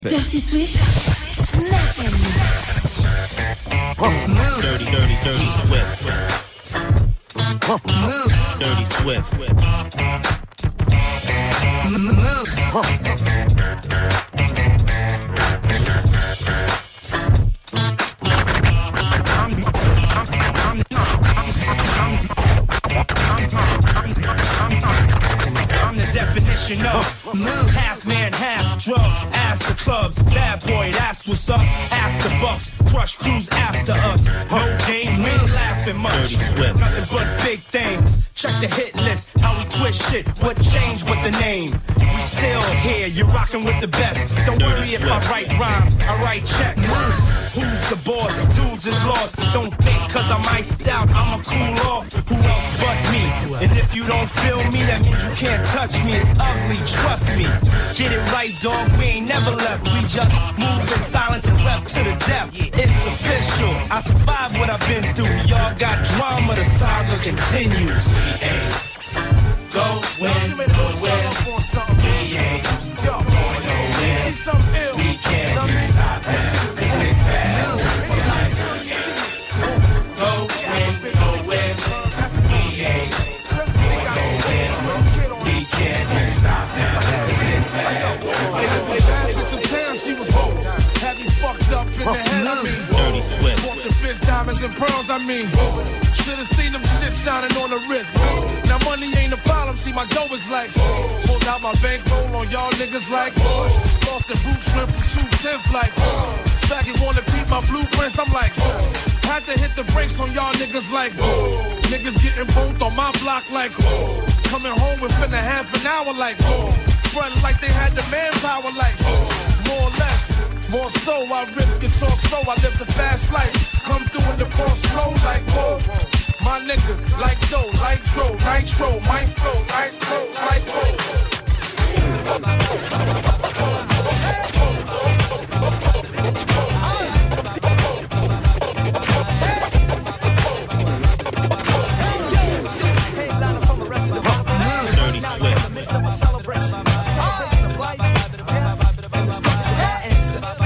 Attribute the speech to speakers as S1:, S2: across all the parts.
S1: Dirty Swift, smacking.
S2: Move. Dirty Swift.
S1: Move.
S2: Dirty Swift.
S1: Move.
S3: I'm the definition of
S1: Move.
S3: half man, half drugs. Ask the clubs, bad boy, that's what's up. After bucks, crush crews after us. No games, we ain't laughing much.
S2: Dirty Swift.
S3: Nothing but big things. Check the hit list, how we twist shit. What changed with the name? We still here, you're rocking with the best. Don't worry if I write rhymes, I write checks. Who's the boss? Dudes is lost. Don't think cause I'm iced out, I'ma cool off. Who else but me? And if you don't feel me, that means you can't touch me. It's ugly, trust me. Get it right, dog, we ain't never left. We just move in silence and rep to the death. It's official, I survived what I've been through. Y'all got drama, the saga continues. We ain't going nowhere. We ain't going nowhere. We can't stop it, cause it's bad for life. Going nowhere. We ain't going nowhere. We can't stop now, cause it's bad.
S4: Bad bitch in town, she was old. Had me fucked up in the head, I mean.
S2: Dirty Swift.
S4: Bought the bitch diamonds and pearls, I mean. Should've seen them shit shining on the wrist. Now money ain't a problem, see my dough is like. Pulled out my bankroll on y'all niggas like. Lost the boot shrimp from 210 like. Faggot wanna beat my blueprints, I'm like. Had to hit the brakes on y'all niggas like. Niggas getting both on my block like. Coming home within a half an hour like. Front like they had the manpower like. More or less. More so, I rip guitar so I live the fast life. Come through in the ball slow like whoa. My niggas like dough, like dro, nitro, my flow, nice clothes like whoa.
S5: This is a headliner from the rest of the world.
S2: Dirty
S5: Now
S2: Swift.
S5: you're in the midst of a celebration of life, death, and the struggles of our ancestors.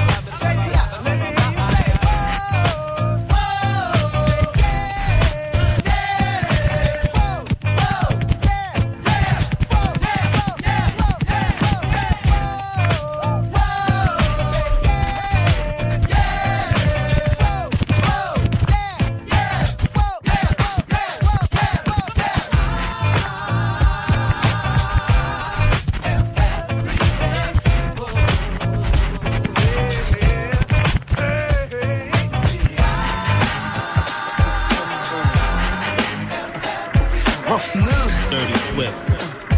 S2: Dirty Swift.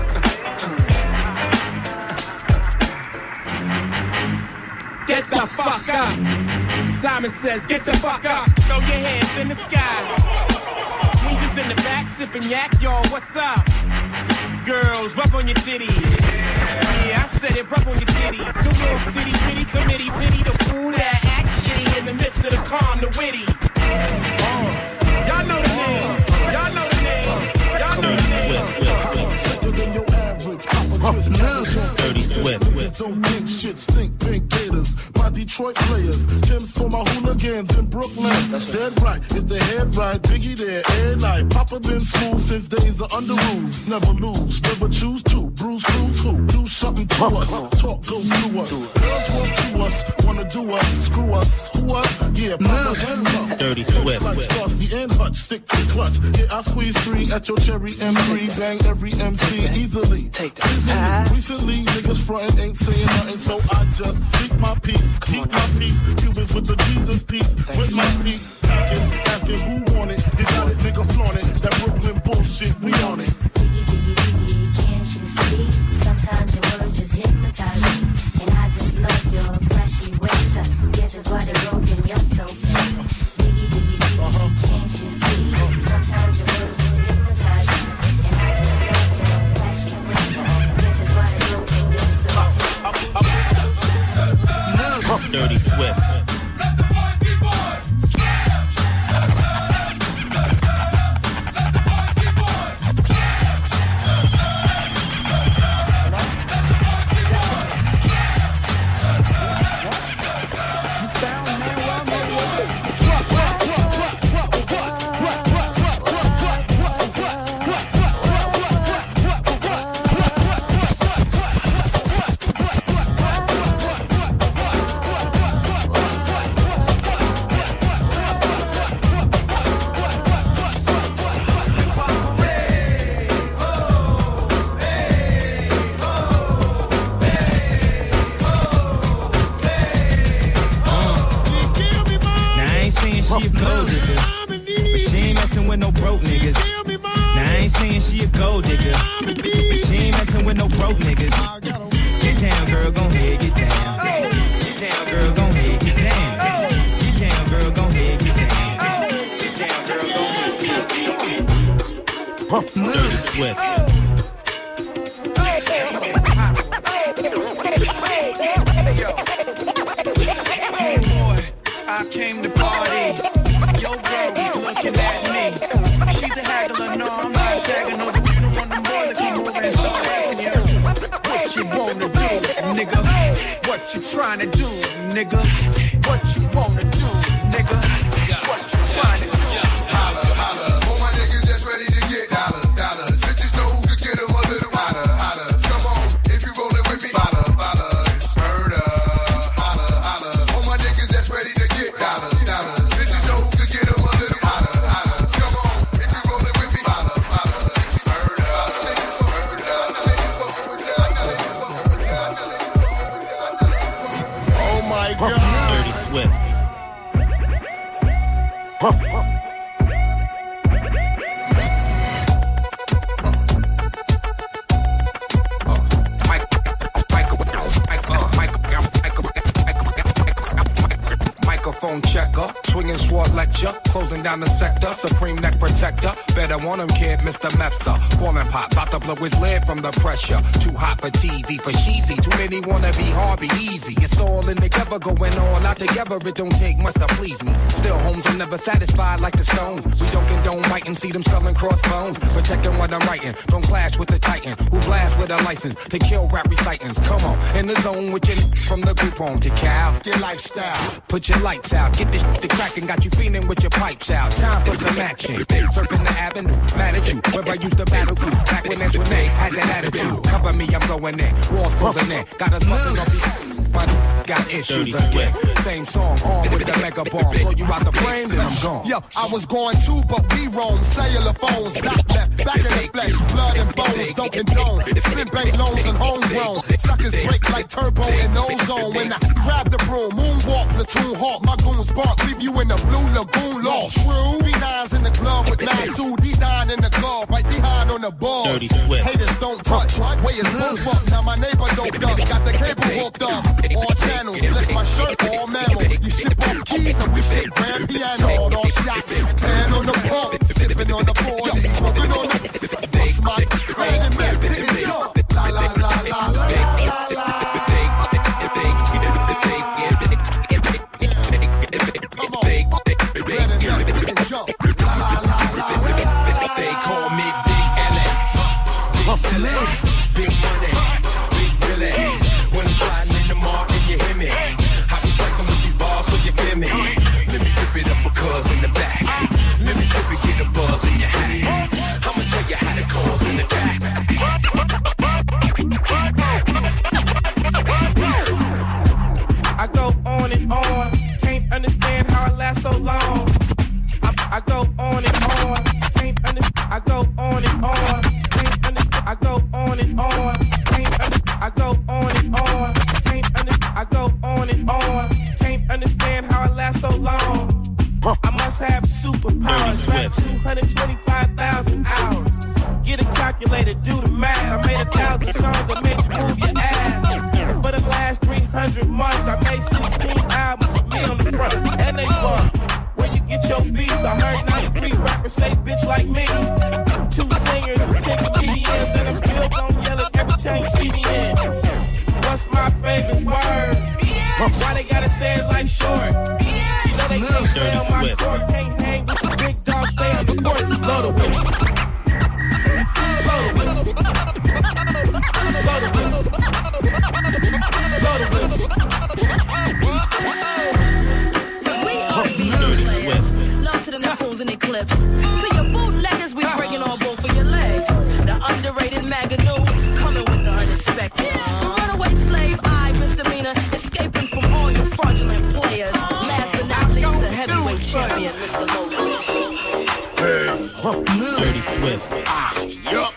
S3: Get the fuck up. Simon says, get the fuck up. Throw your hands in the sky. Weezer's in the back, sipping yak, y'all, what's up? Girls, rub on your titties. Yeah, I said it, rub on your titties. New York City, pity committee, pity the fool that act shitty in the midst of the calm, the witty. Y'all know the name. Y'all know the name. Y'all know the name.
S4: Sicker than your average.
S2: Dirty Swift.
S4: Don't think shit, stink pink gators. My Detroit players, Tim's for my hooligans in Brooklyn. Dead right, if the head right, Biggie there, every night. Papa been smooth since days of under rules. Never lose, never choose to. Bruise, cruise, who? Do something to us. Talk, go through us. Girls want to us, wanna do us. Screw us, who us? Yeah, Papa and Love.
S2: Dirty Swift.
S4: Like Starsky and Hutch, stick to clutch. Yeah, I squeeze 3 at your cherry M3. Bang every MC easily.
S5: Take that.
S4: Easily. Recently, niggas frontin' ain't saying nothing, so I just speak my peace. Keep my peace. Cubans with the Jesus peace. With my peace. Asking who want it. You got it, nigga, flaunt it. That Brooklyn bullshit, we on it.
S6: Diggy, diggy, diggy, can't you see? Sometimes your words just hypnotize me. And I just love your flashy ways. I guess that's why they're broken, you're so fake. Diggy, diggy, diggy, can't you see? Sometimes your words just hypnotize me. And I just love your flashy ways. I guess that's why they're broken, you're so fake.
S2: Dirty Swift.
S7: she a gold digger, but she ain't messing with no broke niggas. Now I ain't saying she a gold digger, but she ain't messing with no broke niggas. Get down, girl, gon' head, get down. Get down, girl, gon' head, get down. Get down, girl, gon' head, get down. Get down, girl, gon' head, get down.
S2: Dirty Swift.
S5: I came to party. Yo, girl was looking at me. She's a haggler, no, I'm not tagging her, but you don't want them boys to come over and start asking you what you wanna do, nigga. What you trying to do, nigga? What you wanna do, nigga? What you trying to do?
S8: Holla, holla. All my niggas that's ready to get dollars, dollars. Bitches know who could get them a little hotter, hotter. Come on, if you rollin' with me, holla, holla. It's murder, holla, holla. All my niggas that's ready to get dollars, dollars. Bitches know who could get them a little hotter, hotter. Come on, if you rollin' with me, holla, holla. It's murder.
S4: Oh my God.
S2: Dirty Swift.
S5: Microphone checker, swinging sword lecture, closing down the sector, supreme neck protector. Better want him, kid, Mr. Mepsa. Ballin' pop, bout to blow his lid from the pressure. Too hot for TV, for cheesy. Too many wanna be hard, be easy. It's all in together, going all out together. It don't take much to please me. Still, homes are never satisfied like the Stones. We don't condone biting, see them selling crossbones. Protecting what I'm writing, don't clash with the Titan who blast with a license to kill rap recitants. Come on, in the zone with your from the group home to Cal.
S4: Get lifestyle.
S5: Put your lights out, get this shit to crackin', got you feeling with your pipes out. Time for some action. Surfing the avenue, mad at you. Where I used to battle crew, back when Edge Renee had that attitude. Cover me, I'm going in. Walls closing in. Got us busting off these. My got issues again. Same song, on with the mega bomb. Blow you out the frame, then I'm gone.
S4: Yo, I was going too, but we roam. Cellular phones, got left. Back in the flesh, blood and bones, don't condone. Spin bank loans and homegrown. Suckers break like turbo and ozone. When I grab the broom, moonwalk, platoon hawk. My goons bark, leave you in the blue lagoon lost. True, B9's in the club with Nasu. D9 in the glove, right behind on the balls.
S2: Dirty Swift.
S4: Haters don't touch. Way is both up. Now my neighbor doped up. Got the cable hooked up. All channels, lift my shirt, all mammal. You ship on keys and we ship grand piano. All shot, hand on the pump, sipping on the 40, smoking on the. Bust my hand and man, pick and jump. La la la la la la la. Come on, pick and jump. La la la la la.
S5: They call me Big L.A. Big money, Big Billy. When I'm sliding in the market, you hear me. I be slicing with these bars so you feel me. Let me rip it up for cuz in the back. Let me rip it, get a buzz in your hat. I'ma tell you how to cause an attack.
S3: I go on and on, can't understand how I last so long. I go on and on, can't understand. I go on and on, can't understand. I go on and on, can't understand. I go on and on, can't understand. I go on and on, can't understand how I last so long. I must have superpowers, rap 225,000 hours. Get a calculator, do the math. I made 1,000 songs that made you move your ass. And for the last 300 months, I made 16 albums with me on the front, and they bump. Where you get your beats? I heard 93 rappers say bitch like me. 2 singers and 10 comedians, and I'm still gon' yell it every time you see me in. What's my favorite word? Why they gotta say it like short? So they can't stay on my court, can't hang with the big dog, stay on the court. Blow the whistle. Blow the whistle. Blow the whistle. Blow the whistle.
S2: Dirty Swift.
S9: Love to the Neptunes and Eclipse. To your bootleggers, we bringing on both of your legs. The underrated Maganu, coming with the unexpected. The runaway slave, I misdemeanor, escaping from all your fraudulent players. Last but not least, the heavyweight champion, Mr. Moses.
S2: Dirty Swift.
S4: Yup.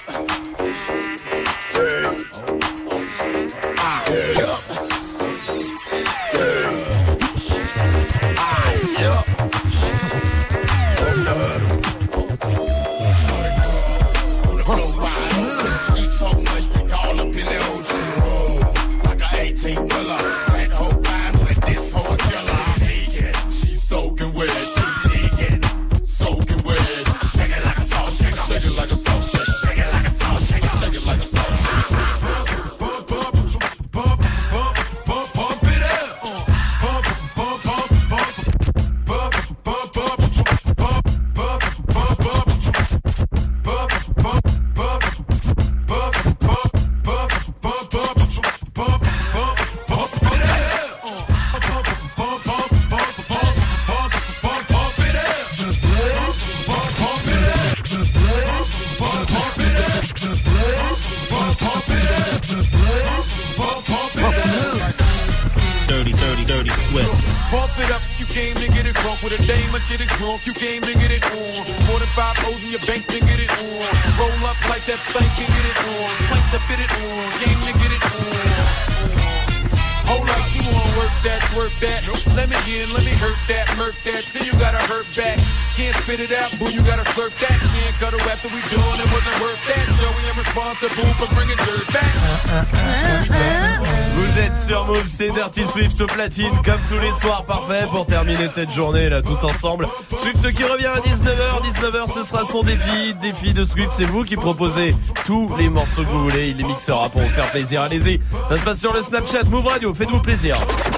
S2: Dirty Swift.
S10: Pump it up, you came to get it drunk with a dame and shit it drunk, you came to get it on. More than 5 O's in your bank to get it on. Roll up like that thing can get it on. Plank to fit it on, came to get it on. Hold up, you wanna work that, work that. Let me in, let me hurt that, murk that. Till you gotta hurt back. Can't spit it out, boo, you gotta slurp that. Can't cut her after we done, it wasn't worth that. Joey, I'm responsible for bringing dirt back.
S11: Vous êtes sur Move, c'est Dirty Swift au platine, comme tous les soirs, parfait pour terminer cette journée là tous ensemble. Swift qui revient à 19h ce sera son défi de Swift, c'est vous qui proposez tous les morceaux que vous voulez, il les mixera pour vous faire plaisir, allez-y. Ça se passe sur le Snapchat Move Radio, faites-vous plaisir.